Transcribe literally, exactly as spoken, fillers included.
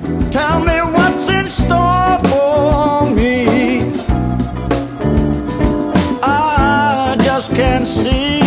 Tell me what's in store for me. I just can't see